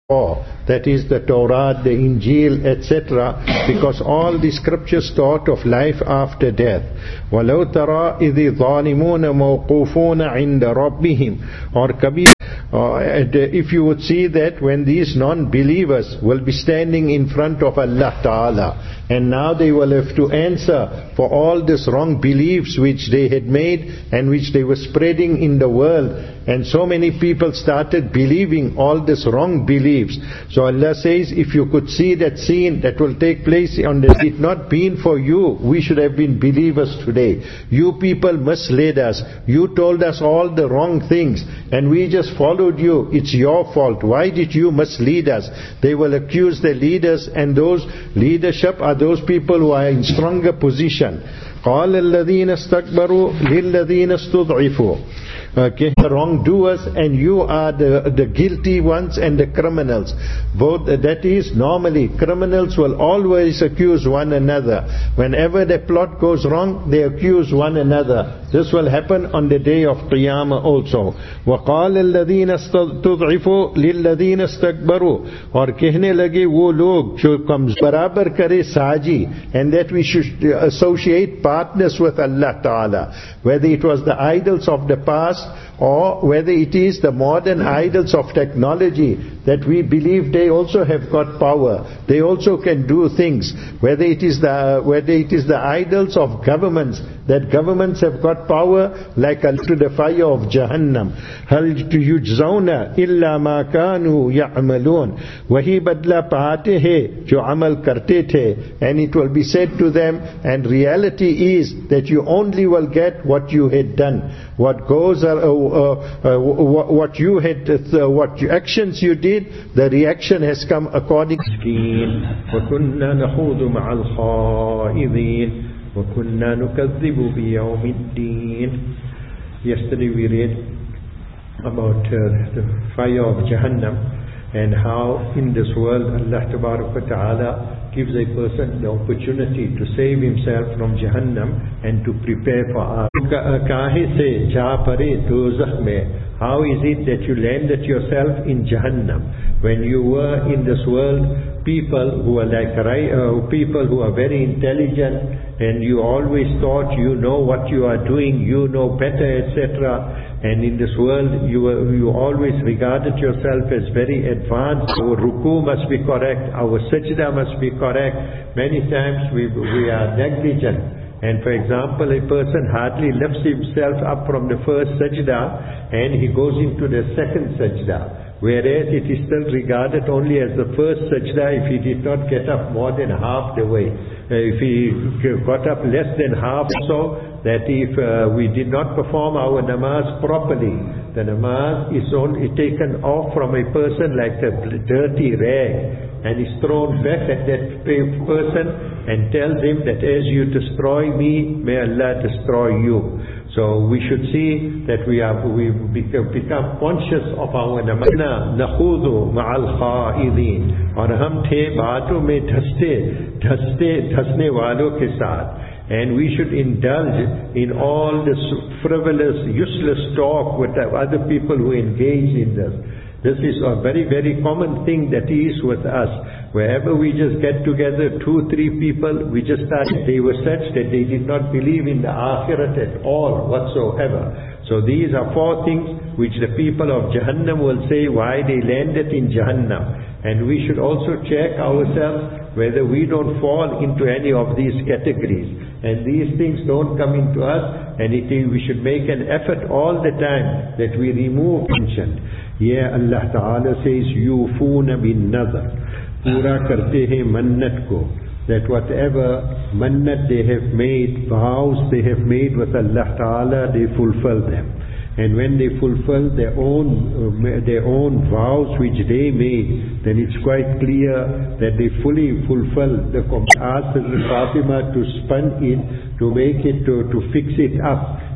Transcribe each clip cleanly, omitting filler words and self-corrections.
law, that is the Torah, the Injil, etc., because all the scriptures taught of life after death. وَلَوْ تَرَى إِذِ الظَّالِمُونَ مَوْقُوفُونَ عِنْدَ رَبِّهِمْ. Or Kabir, if you would see that when these non-believers will be standing in front of Allah Ta'ala, and now they will have to answer for all these wrong beliefs which they had made and which they were spreading in the world, and so many people started believing all these wrong beliefs. So Allah says, if you could see that scene that will take place on the, it not been for you, we should have been believers today. You people misled us. You told us all the wrong things and we just followed you. It's your fault. Why did you mislead us? They will accuse the leaders, and those leadership are those people who are in stronger position. قال الذين استكبروا للذين استضعفوا. Okay, the wrongdoers, and you are the guilty ones and the criminals. Both, that is, normally criminals will always accuse one another. Whenever the plot goes wrong, they accuse one another. This will happen on the day of Qiyamah also. وَقَالَ الَّذِينَ اسْتُضْعِفُوا لِلَّذِينَ اسْتَكْبَرُوا. और कहने लगे वो लोग जो बराबर करे साजी, and that we should associate partners with Allah Ta'ala, whether it was the idols of the past or whether it is the modern idols of technology, that we believe they also have got power, they also can do things, whether it is the idols of governments, that governments have got power, like to the fire of Jahannam. هَلْ يُجْزَوْنَ إِلَّا مَا كَانُوا يَعْمَلُونَ. वही बदला पाते हैं जो अमल करते थे. And it will be said to them, and reality is that you only will get what you had done. What goes, what you had, what actions you did, the reaction has come according. وَكُنَّا نَخُوضُ مَعَ الْخَائِضِينَ وَكُنَّا نُكَذِّبُ بِيَوْمِ الدِّينِ. Yesterday we read about the fire of Jahannam, and how in this world Allah Ta'ala gives a person the opportunity to save himself from Jahannam and to prepare for our. How is it that you landed yourself in Jahannam when you were in this world? People who are like people who are very intelligent, and you always thought you know what you are doing, you know better, etc. And in this world you always regarded yourself as very advanced. Our ruku must be correct, our sajda must be correct. Many times we are negligent, and for example a person hardly lifts himself up from the first sajda and he goes into the second sajda, whereas it is still regarded only as the first sajda if he did not get up more than half the way. If he got up less than half, so that if we did not perform our namaz properly, the namaz is only taken off from a person like a dirty rag and is thrown back at that person and tells him that as you destroy me, may Allah destroy you. So we should see that we become conscious of our namaz. نَخُوضُ مَعَ الْخَائِضِينَ. और हम थे बातों में धसने वालों के साथ. And we should indulge in all this frivolous, useless talk with other people who engage in this. This is a very, very common thing that is with us. Wherever we just get together, 2-3 people, we just start. They were such that they did not believe in the Akhirat at all whatsoever. So these are 4 things which the people of Jahannam will say why they landed in Jahannam. And we should also check ourselves whether we don't fall into any of these categories. And these things don't come into us, and we should make an effort all the time that we remove mention. Yeah, Allah Ta'ala says, Yufuna bin nazar. Pura karte hai mannat ko. That whatever mannat they have made, vows they have made with Allah Ta'ala, they fulfill them. And when they fulfill their own vows which they made, then it's quite clear that they fully fulfill the ask Fatima to spin it, to make it, to fix it up.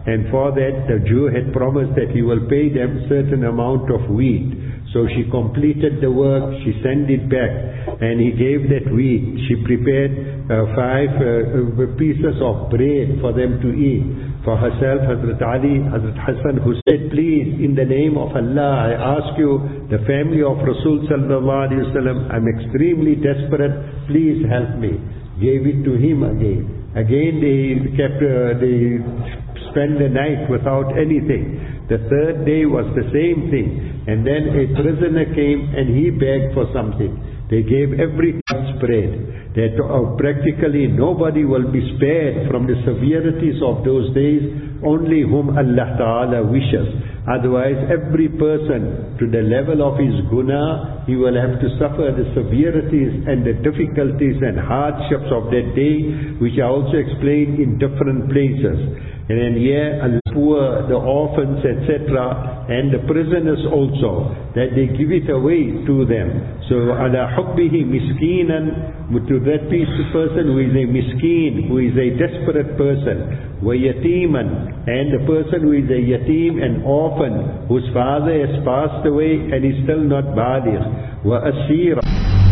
and for that the Jew had promised that he will pay them certain amount of wheat. So she completed the work, she sent it back, and he gave that wheat. She prepared 5 pieces of bread for them to eat. For herself, Hazrat Ali, Hazrat Hassan, who said, please, in the name of Allah, I ask you, the family of Rasul sallallahu alaihi wasallam, I'm extremely desperate, please help me. Gave it to him again. Again they spent the night without anything. The third day was the same thing. And then a prisoner came and he begged for something. They gave every spread. That practically nobody will be spared from the severities of those days, only whom Allah Ta'ala wishes. Otherwise, every person to the level of his guna, he will have to suffer the severities and the difficulties and hardships of that day, which are also explained in different places. And then here, the poor, the orphans, etc., and the prisoners also, that they give it away to them. So, ala hubbihi miskinan, to that person who is a miskin, who is a desperate person, wa yatiman, and the person who is a yatim and orphan, whose father has passed away and is still not baligh, wa asira.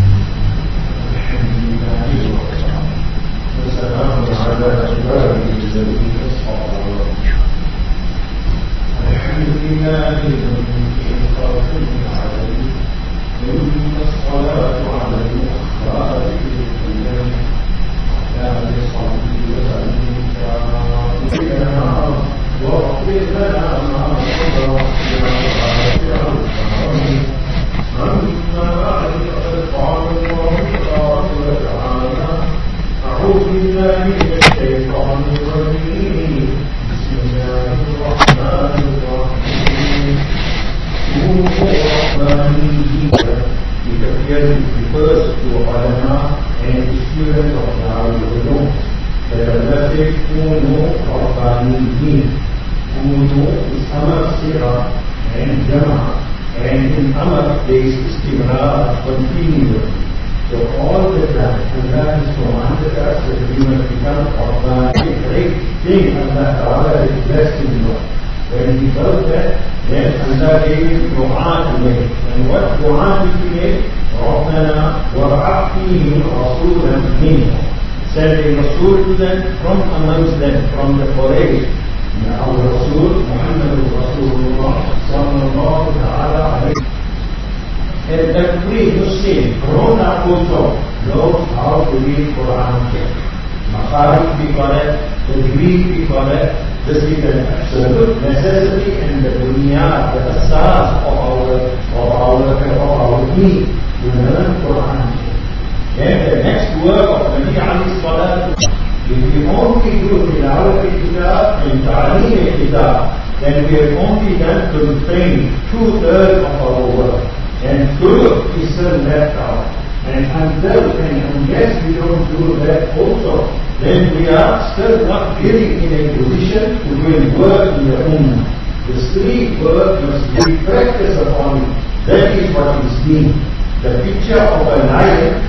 Then we have only done to train 2/3 of our work, and third is still left out. And until and unless we don't do that also, then we are still not really in a position to really work in the Ummah. The street work must be practiced upon it. That is what is mean. The picture of a lion,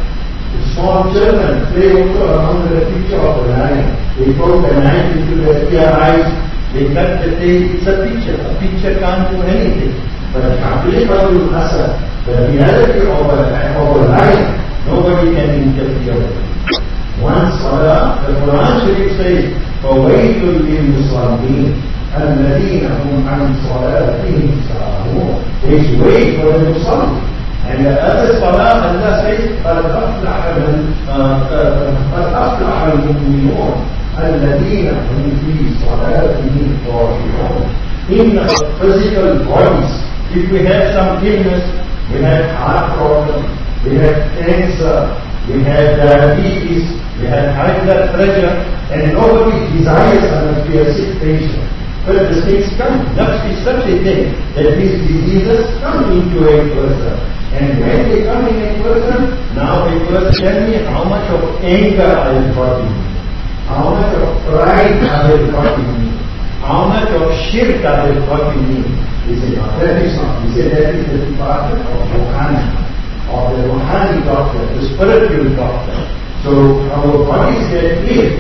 small children play also around the picture of a lion. They put the knife into their eyes. They cut the tail. It's a picture. A picture can't do anything. But the reality of a life, nobody can interfere with it. One salah, the Quran Sharif says, فَوَيْلٌ لِلْمُصَلِّينَ الَّذِينَ هُمْ عَنْ صَلَاتِهِمْ سَاهُونَ. There's way for the Muslim. And the other salah, Allah says, قَدْ أَفْلَحَ الْمُؤْمِنُونَ الَّذِينَ هُمْ فِي صَلَاتِهِمْ خَاشِعُونَ. In the physical bodies, if we have some illness, we have heart problems, we have cancer, we have diabetes, we have high blood pressure, and nobody desires to be a sick patient. But the things come. That is such a thing that these diseases come into a person. And when they come in a person, now a person tell me how much of anger I have got in me, how much of pride I have got in me, how much of shirk I have got in me. He said, no, that is not. He said, that is the department of Ruhani, of the Ruhani doctor, the spiritual doctor. So our bodies get ill.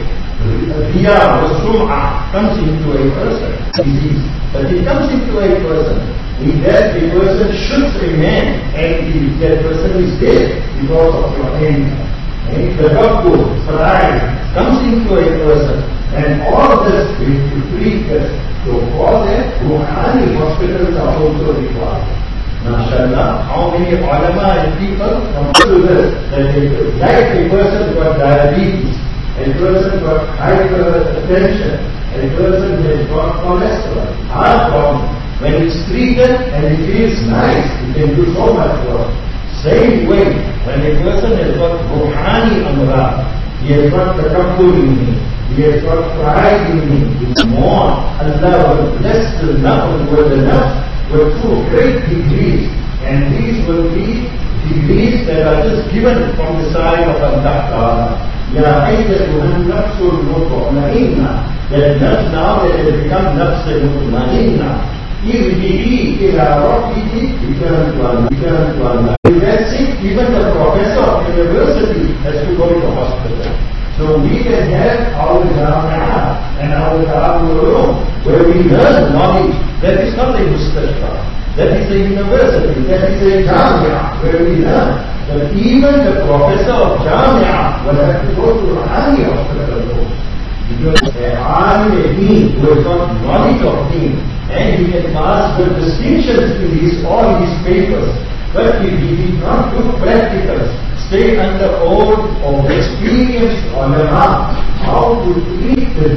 Riya or Sum'ah comes into a person, disease. But it comes into a person. In that, a person shoots a man, and if that person is dead because of your anger. And the tabakkul, pride, comes into a person. And all this, we treat this. So for that, Ruhani hospitals are also required. MashaAllah, how many ulama and people come to this, that like a person got diabetes, a person got hypertension, a person has got cholesterol, heart problem. When it's treated and it feels nice, it can do so much work. Same way, when a person has got Ruhani amrad, he has got takabbur in him, he has got pride in him, he's more, Allah will bless the nafs with the nafs with two great degrees, and these will be degrees that are just given from the side of Allah Ta'ala. Ya ayyatuhan nafsul mutma'inna, that nafs now that has become nafsul mutma'inna, irji'i ila rabbiki, return to Allah. That's it, even the professor of university has to go to hospital. So we can have our Jami'ah and our Darul Ulum, where we learn knowledge. That is not a mustashfa. That is a university. That is a Jami'ah, where we learn. But even the professor of Jami'ah will have to go to Ruhani hospital. Because the alim deen who has got knowledge of deen, and he can pass the distinctions in all his papers. But if he did not do practicals, stay under oath of experienced ulama, how to treat the